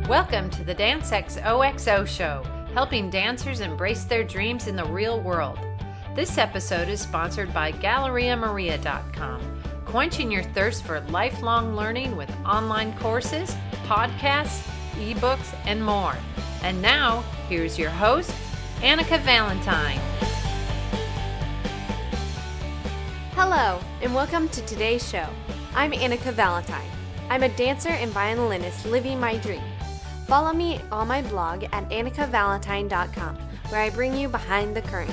Welcome to the Dance XOXO show, helping dancers embrace their dreams in the real world. This episode is sponsored by GalleriaMaria.com, quenching your thirst for lifelong learning with online courses, podcasts, ebooks, and more. And now, here's your host, Annika Valentine. Hello, and welcome to today's show. I'm Annika Valentine. I'm a dancer and violinist living my dream. Follow me on my blog at AnnikaValentine.com, where I bring you behind the curtain.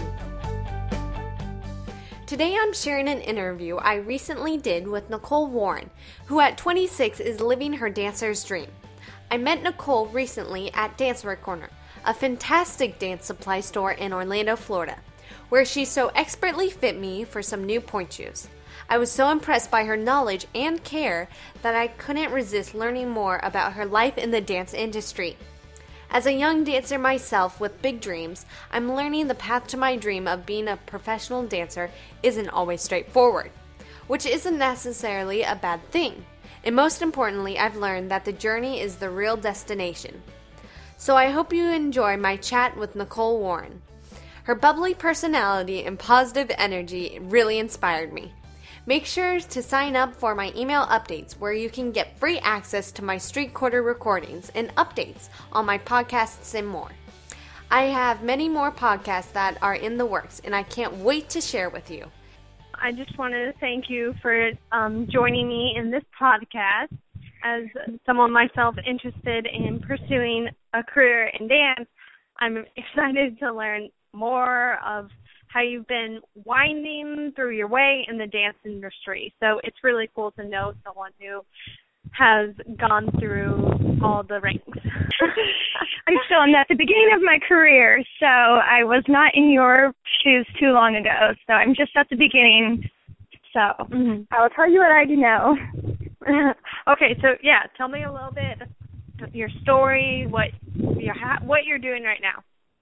Today I'm sharing an interview I recently did with Nicole Warren, who at 26 is living her dancer's dream. I met Nicole recently at Dancewear Corner, a fantastic dance supply store in Orlando, Florida, where she so expertly fit me for some new pointe shoes. I was so impressed by her knowledge and care that I couldn't resist learning more about her life in the dance industry. As a young dancer myself with big dreams, I'm learning the path to my dream of being a professional dancer isn't always straightforward, which isn't necessarily a bad thing. And most importantly, I've learned that the journey is the real destination. So I hope you enjoy my chat with Nicole Warren. Her bubbly personality and positive energy really inspired me. Make sure to sign up for my email updates where you can get free access to my street quarter recordings and updates on my podcasts and more. I have many more podcasts that are in the works and I can't wait to share with you. I just wanted to thank you for joining me in this podcast. As someone myself interested in pursuing a career in dance, I'm excited to learn more of how you've been winding through your way in the dance industry. So it's really cool to know someone who has gone through all the ranks. I'm still at the beginning of my career, so I was not in your shoes too long ago. So I'm just at the beginning. So I will tell you what I do know. Okay, so yeah, tell me a little bit of your story, what you're doing right now.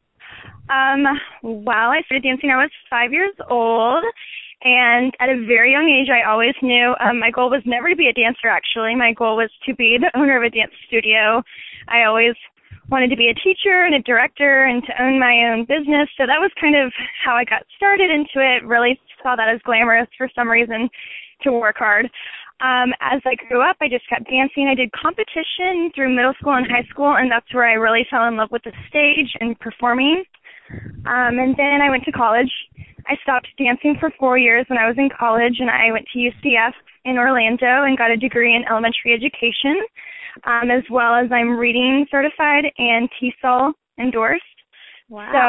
Well, I started dancing when I was 5 years old, and at a very young age, I always knew my goal was never to be a dancer, actually. My goal was to be the owner of a dance studio. I always wanted to be a teacher and a director and to own my own business, so that was kind of how I got started into it, really saw that as glamorous for some reason to work hard. As I grew up, I just kept dancing. I did competition through middle school and high school, and that's where I really fell in love with the stage and performing. And then I went to college. I stopped dancing for 4 years when I was in college, and I went to UCF in Orlando and got a degree in elementary education, as well as I'm reading certified and TESOL endorsed. Wow. So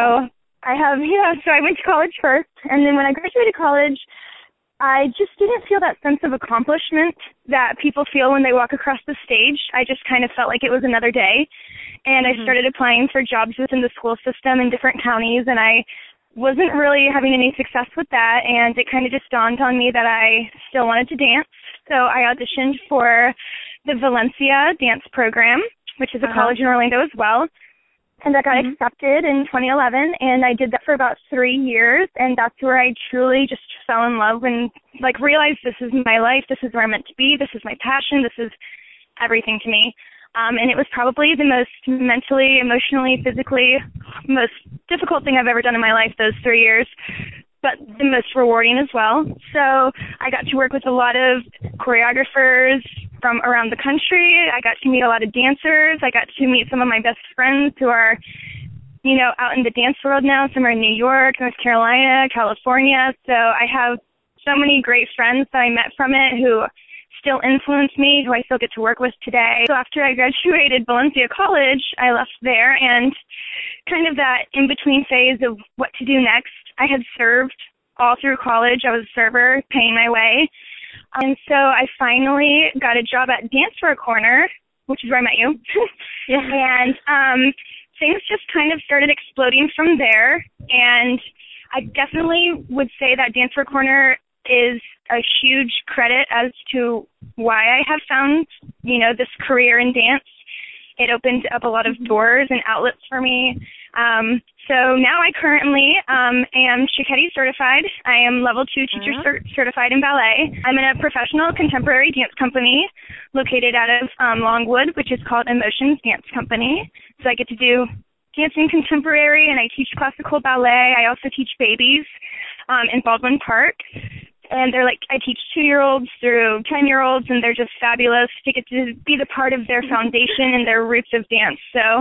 so I went to college first, and then when I graduated college, I just didn't feel that sense of accomplishment that people feel when they walk across the stage. I just kind of felt like it was another day. And I started applying for jobs within the school system in different counties, and I wasn't really having any success with that. And it kind of just dawned on me that I still wanted to dance. So I auditioned for the Valencia dance program, which is a college in Orlando as well. And I got accepted in 2011, and I did that for about 3 years, and that's where I truly just fell in love and, realized this is my life, this is where I'm meant to be, this is my passion, this is everything to me. And it was probably the most mentally, emotionally, physically, most difficult thing I've ever done in my life, those 3 years, but the most rewarding as well. So I got to work with a lot of choreographers from around the country. I got to meet a lot of dancers. I got to meet some of my best friends who are, out in the dance world now. Some are in New York, North Carolina, California. So I have so many great friends that I met from it who still influence me, who I still get to work with today. So after I graduated Valencia College, I left there, and kind of that in-between phase of what to do next. I had served all through college. I was a server, paying my way. And so I finally got a job at Dancewear Corner, which is where I met you. Yeah. And things just kind of started exploding from there. And I definitely would say that Dancewear Corner is a huge credit as to why I have found, this career in dance. It opened up a lot of doors and outlets for me. So now I currently am Cicchetti certified. I am level 2 teacher certified in ballet. I'm in a professional contemporary dance company located out of Longwood, which is called Emotions Dance Company. So I get to do dancing contemporary, and I teach classical ballet. I also teach babies in Baldwin Park. And I teach 2-year-olds through 10-year-olds, and they're just fabulous to get to be the part of their foundation and their roots of dance. So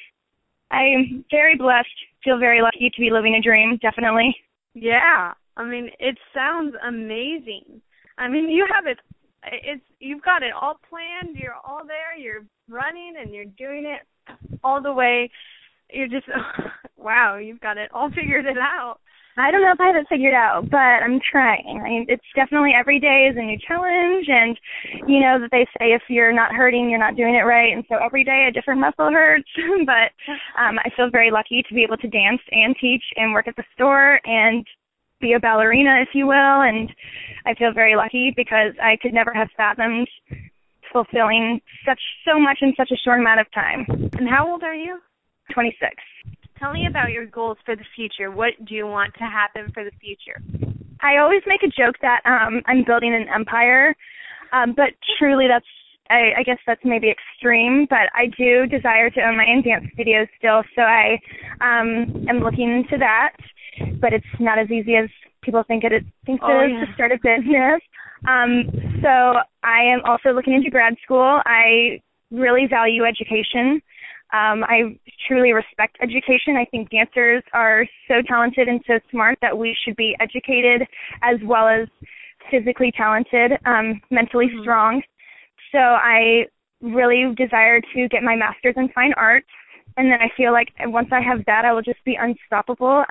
I'm very blessed, feel very lucky to be living a dream, definitely. Yeah, I mean, it sounds amazing. I mean, you have you've got it all planned, you're all there, you're running and you're doing it all the way. You're just, wow, you've got it all figured out. I don't know if I have it figured out, but I'm trying. I mean, it's definitely every day is a new challenge, and you know that they say if you're not hurting, you're not doing it right, and so every day a different muscle hurts, but I feel very lucky to be able to dance and teach and work at the store and be a ballerina, if you will, and I feel very lucky because I could never have fathomed fulfilling so much in such a short amount of time. And how old are you? 26. Tell me about your goals for the future. What do you want to happen for the future? I always make a joke that I'm building an empire, but truly I guess that's maybe extreme, but I do desire to own my own dance studio still, so I am looking into that, but it's not as easy as people think it is to start a business. So I am also looking into grad school. I really value education. I truly respect education. I think dancers are so talented and so smart that we should be educated as well as physically talented, mentally strong. So I really desire to get my master's in fine arts, and then I feel like once I have that, I will just be unstoppable.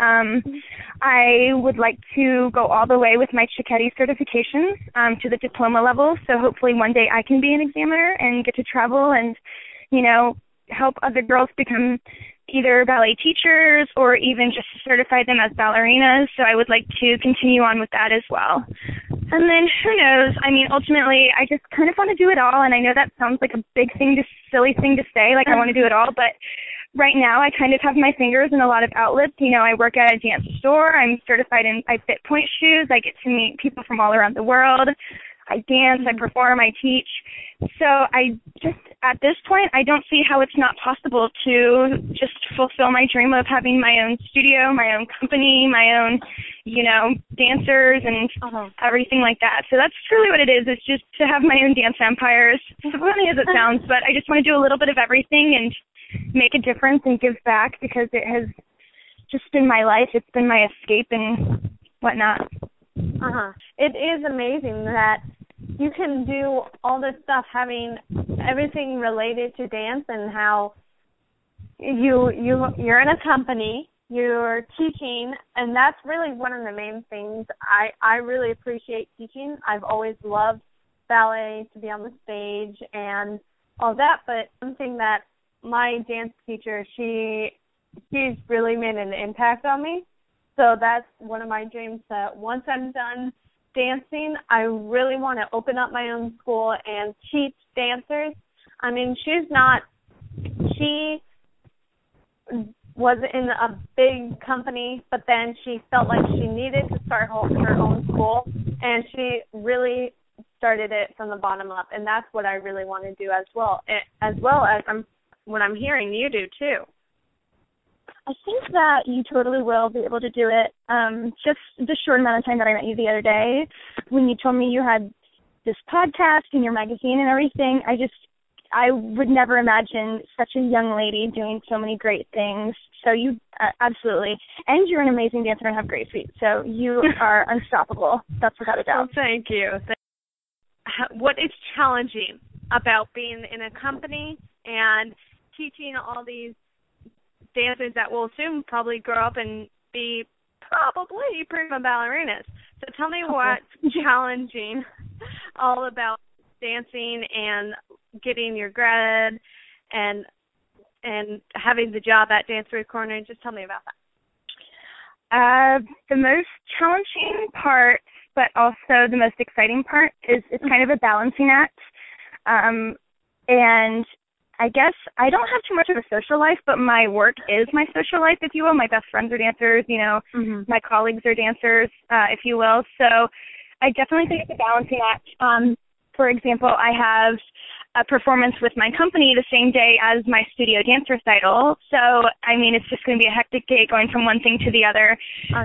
I would like to go all the way with my Cicchetti certifications to the diploma level, so hopefully one day I can be an examiner and get to travel and, you know, help other girls become either ballet teachers or even just certify them as ballerinas. So I would like to continue on with that as well. And then who knows? I mean, ultimately, I just kind of want to do it all. And I know that sounds like a silly thing to say, like I want to do it all. But right now, I kind of have my fingers in a lot of outlets. You know, I work at a dance store. I'm certified I fit point shoes. I get to meet people from all around the world. I dance, I perform, I teach. So at this point, I don't see how it's not possible to just fulfill my dream of having my own studio, my own company, my own, you know, dancers and everything like that. So that's truly what it is. It's just to have my own dance empires. As funny as it sounds, but I just want to do a little bit of everything and make a difference and give back because it has just been my life. It's been my escape and whatnot. It is amazing that you can do all this stuff, having everything related to dance, and how you're in a company, you're teaching, and that's really one of the main things. I really appreciate teaching. I've always loved ballet, to be on the stage and all that, but something that my dance teacher, she's really made an impact on me. So that's one of my dreams, that once I'm done dancing, I really want to open up my own school and teach dancers. I mean, she was in a big company, but then she felt like she needed to start her own school, and she really started it from the bottom up, and that's what I really want to do as well as what I'm hearing you do too. I think that you totally will be able to do it. Just the short amount of time that I met you the other day, when you told me you had this podcast and your magazine and everything, I would never imagine such a young lady doing so many great things. So you absolutely, and you're an amazing dancer and have great feet. So you are unstoppable. That's without a doubt. Well, thank you. What is challenging about being in a company and teaching all these dancers that will soon probably grow up and be probably prima ballerinas? So tell me what's challenging all about dancing and getting your grad and having the job at Dancery Corner. Just tell me about that. The most challenging part, but also the most exciting part, is it's kind of a balancing act. And I guess I don't have too much of a social life, but my work is my social life, if you will. My best friends are dancers, you know, my colleagues are dancers, if you will. So I definitely think it's a balancing act. For example, I have a performance with my company the same day as my studio dance recital. So, I mean, it's just going to be a hectic day going from one thing to the other.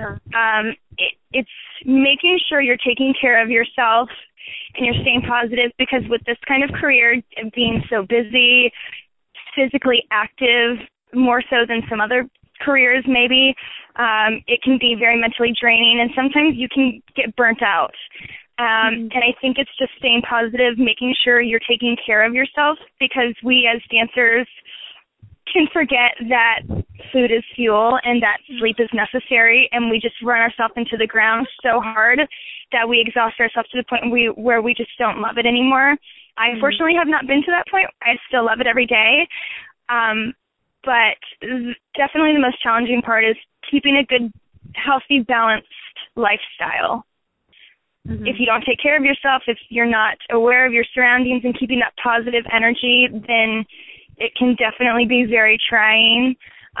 It's making sure you're taking care of yourself and you're staying positive, because with this kind of career, being so busy, physically active, more so than some other careers maybe, it can be very mentally draining, and sometimes you can get burnt out. And I think it's just staying positive, making sure you're taking care of yourself, because we as dancers can forget that food is fuel and that sleep is necessary, and we just run ourselves into the ground so hard that we exhaust ourselves to the point where we just don't love it anymore. I unfortunately have not been to that point. I still love it every day. But definitely the most challenging part is keeping a good, healthy, balanced lifestyle. If you don't take care of yourself, if you're not aware of your surroundings and keeping that positive energy, then it can definitely be very trying.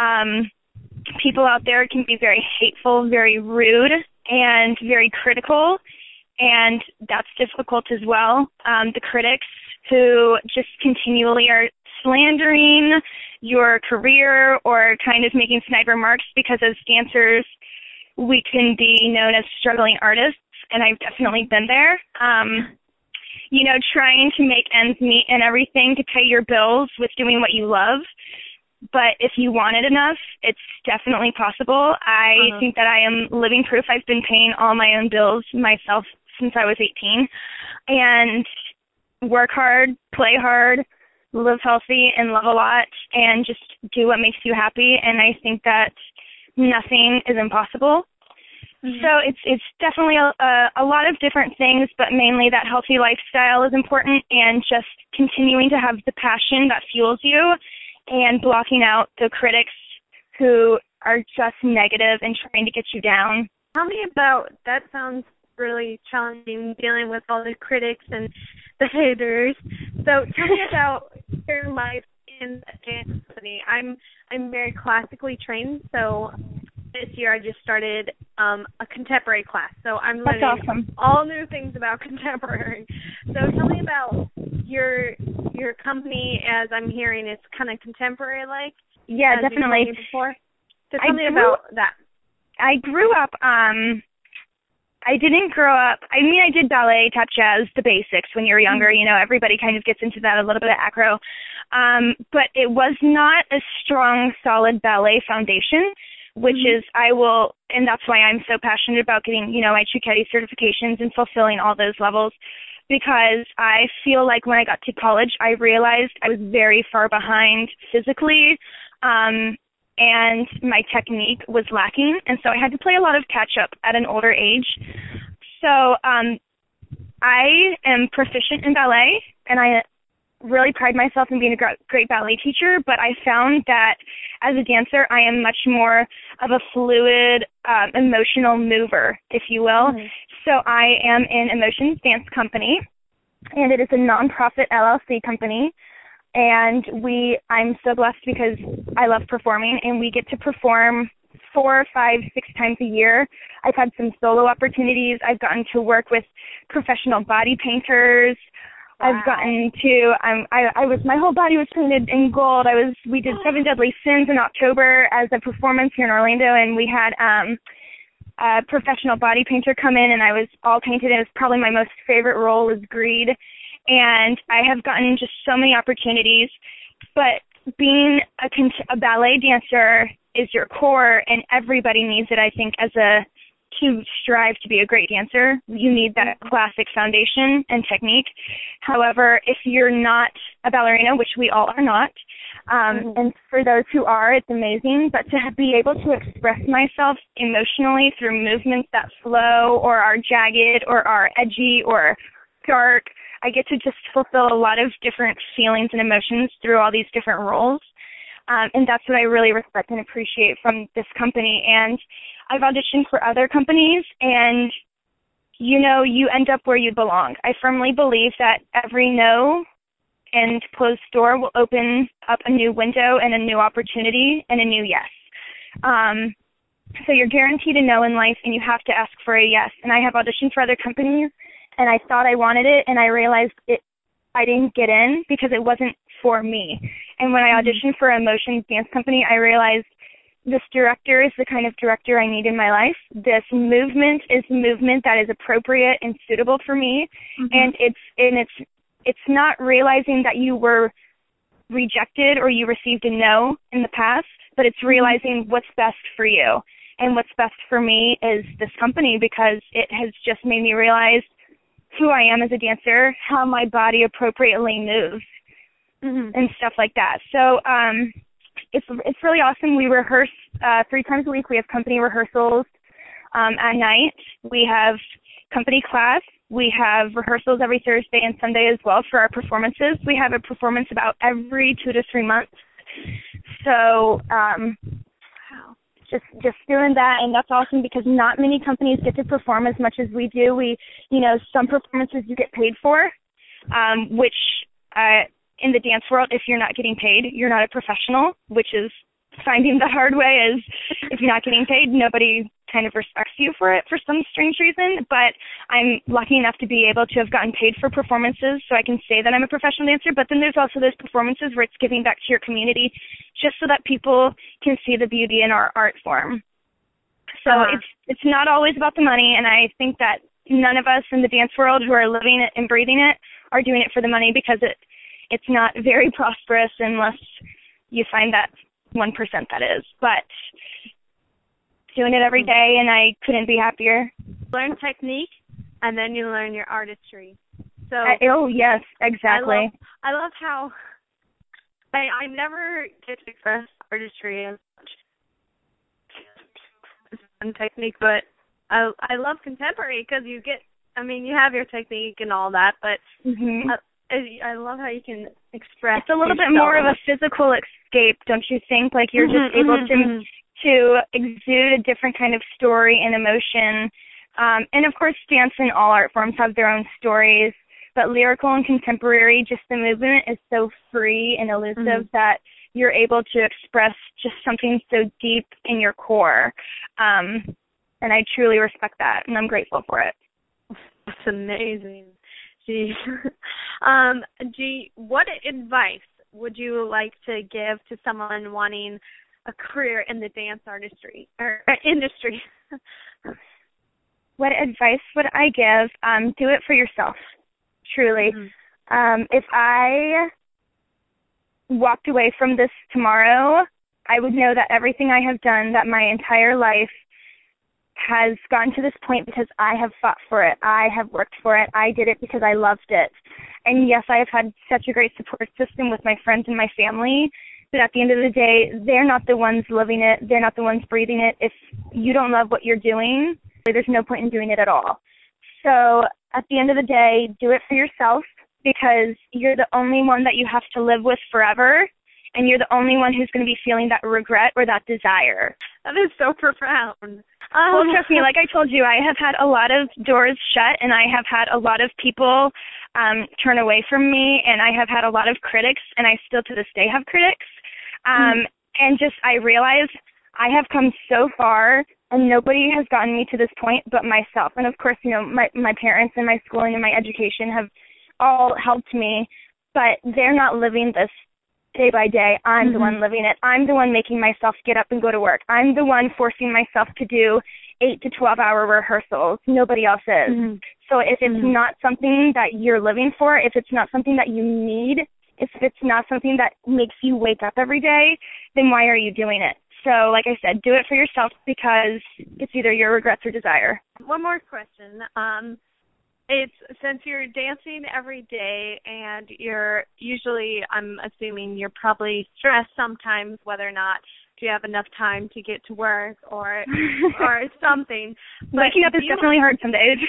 People out there can be very hateful, very rude, and very critical, and that's difficult as well. The critics who just continually are slandering your career or kind of making snide remarks, because as dancers, we can be known as struggling artists, and I've definitely been there. You know, trying to make ends meet and everything to pay your bills with doing what you love. But if you want it enough, it's definitely possible. I think that I am living proof. I've been paying all my own bills myself since I was 18. And work hard, play hard, live healthy, and love a lot, and just do what makes you happy. And I think that nothing is impossible. So it's definitely a lot of different things, but mainly that healthy lifestyle is important, and just continuing to have the passion that fuels you, and blocking out the critics who are just negative and trying to get you down. Tell me about, that sounds really challenging, dealing with all the critics and the haters. So tell me about your life in a dance company. I'm very classically trained, so this year I just started a contemporary class. So I'm learning all new things about contemporary. So tell me about your company, as I'm hearing it's kind of contemporary-like. Yeah, definitely. Before. So tell me about that. I grew up, I didn't grow up, I mean, I did ballet, tap jazz, the basics when you're younger. You know, everybody kind of gets into that, a little bit of acro. But it was not a strong, solid ballet foundation, which is, and that's why I'm so passionate about getting, you know, my Cicchetti certifications and fulfilling all those levels, because I feel like when I got to college, I realized I was very far behind physically, and my technique was lacking, and so I had to play a lot of catch-up at an older age. So I am proficient in ballet, and I really pride myself in being a great ballet teacher, but I found that as a dancer, I am much more of a fluid, emotional mover, if you will. So I am in Emotions Dance Company, and it is a nonprofit LLC company. And I'm so blessed because I love performing, and we get to perform 4, 5, 6 times a year. I've had some solo opportunities. I've gotten to work with professional body painters. Wow. I've gotten to, my whole body was painted in gold. We did 7 Deadly Sins in October as a performance here in Orlando, and we had a professional body painter come in, and I was all painted. It was probably my most favorite role was Greed. And I have gotten just so many opportunities, but being a ballet dancer is your core, and everybody needs it, I think, to strive to be a great dancer. You need that classic foundation and technique. However, if you're not a ballerina, which we all are not, and for those who are, it's amazing, but to be able to express myself emotionally through movements that flow or are jagged or are edgy or dark, I get to just fulfill a lot of different feelings and emotions through all these different roles. And that's what I really respect and appreciate from this company. And I've auditioned for other companies, and, you know, you end up where you belong. I firmly believe that every no and closed door will open up a new window and a new opportunity and a new yes. So you're guaranteed a no in life, and you have to ask for a yes. And I have auditioned for other companies, and I thought I wanted it, and I realized I didn't get in because it wasn't for me. And when I auditioned for a motion dance company, I realized this director is the kind of director I need in my life. This movement is movement that is appropriate and suitable for me. And it's not realizing that you were rejected or you received a no in the past, but it's realizing what's best for you. And what's best for me is this company, because it has just made me realize who I am as a dancer, how my body appropriately moves, and stuff like that. So it's really awesome. We rehearse 3 times a week. We have company rehearsals at night. We have company class. We have rehearsals every Thursday and Sunday as well for our performances. We have a performance about every 2 to 3 months. So just doing that, and that's awesome because not many companies get to perform as much as we do. Some performances you get paid for, which in the dance world, if you're not getting paid, you're not a professional, which is finding the hard way is if you're not getting paid, nobody kind of respects you for it for some strange reason. But I'm lucky enough to be able to have gotten paid for performances, so I can say that I'm a professional dancer. But then there's also those performances where it's giving back to your community just so that people can see the beauty in our art form. So it's not always about the money, and I think that none of us in the dance world who are living it and breathing it are doing it for the money, because it's not very prosperous unless you find that 1% that is. But doing it every day, and I couldn't be happier. Learn technique, and then you learn your artistry. So yes, exactly. I love how I never get to express artistry as much technique, but I love contemporary because you have your technique and all that, but I love how you can express. It's a little bit more of a physical escape, don't you think? Like you're just able to exude a different kind of story and emotion. And of course, dance and all art forms have their own stories, but lyrical and contemporary, just the movement is so free and elusive that you're able to express just something so deep in your core. And I truly respect that, and I'm grateful for it. That's amazing. Geez. What advice would you like to give to someone wanting a career in the dance artistry or industry? What advice would I give? Do it for yourself, truly. If I walked away from this tomorrow, I would know that everything I have done, that my entire life has gotten to this point because I have fought for it. I have worked for it. I did it because I loved it. And yes, I have had such a great support system with my friends and my family, but at the end of the day, they're not the ones living it. They're not the ones breathing it. If you don't love what you're doing, there's no point in doing it at all. So at the end of the day, do it for yourself, because you're the only one that you have to live with forever, and you're the only one who's going to be feeling that regret or that desire. That is so profound. Well, trust me, like I told you, I have had a lot of doors shut, and I have had a lot of people turn away from me, and I have had a lot of critics, and I still to this day have critics. And just I realize I have come so far, and nobody has gotten me to this point but myself. And, of course, my parents and my schooling and my education have all helped me, but they're not living this day by day. I'm the one living it. I'm the one making myself get up and go to work. I'm the one forcing myself to do 8 to 12-hour rehearsals. Nobody else is. So if it's not something that you're living for, if it's not something that you need, if it's not something that makes you wake up every day, then why are you doing it? So like I said, do it for yourself, because it's either your regrets or desire. One more question. It's since you're dancing every day and you're usually, I'm assuming you're probably stressed sometimes whether or not do you have enough time to get to work or something. Waking up is definitely hard some days.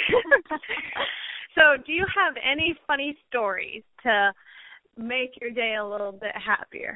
So do you have any funny stories to make your day a little bit happier?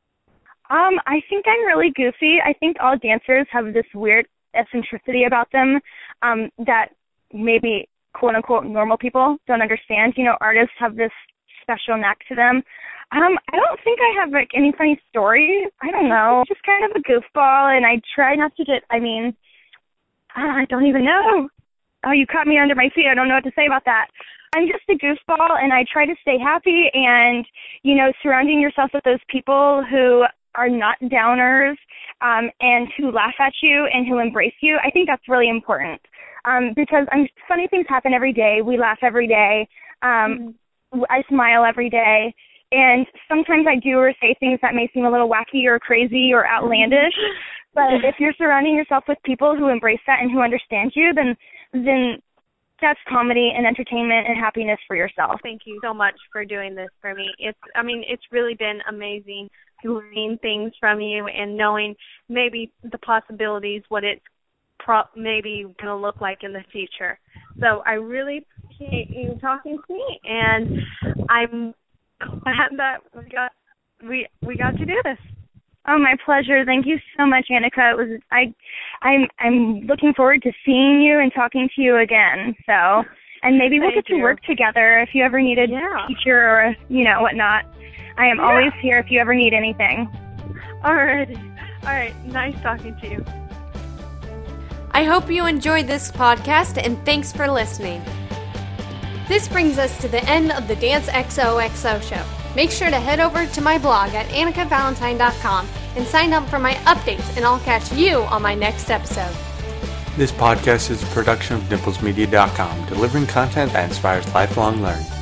I think I'm really goofy. I think all dancers have this weird eccentricity about them that maybe quote-unquote normal people don't understand. Artists have this special knack to them. I don't think I have like any funny stories. I don't know. Just kind of a goofball, and I try not to get, I don't even know. Oh, you caught me under my feet. I don't know what to say about that. I'm just a goofball, and I try to stay happy and, surrounding yourself with those people who are not downers and who laugh at you and who embrace you. I think that's really important because funny things happen every day. We laugh every day. I smile every day. And sometimes I do or say things that may seem a little wacky or crazy or outlandish. But if you're surrounding yourself with people who embrace that and who understand you, then that's comedy and entertainment and happiness for yourself. Thank you so much for doing this for me. It's really been amazing learning things from you and knowing maybe the possibilities, what it's maybe going to look like in the future. So I really appreciate you talking to me, and I'm glad that we got to do this. Oh, my pleasure. Thank you so much, Annika. I'm looking forward to seeing you and talking to you again. So, and maybe we'll get to work together if you ever need a teacher or whatnot. I am always here if you ever need anything. All right. Nice talking to you. I hope you enjoyed this podcast, and thanks for listening. This brings us to the end of the Dance XOXO show. Make sure to head over to my blog at AnnikaValentine.com and sign up for my updates, and I'll catch you on my next episode. This podcast is a production of NipplesMedia.com, delivering content that inspires lifelong learning.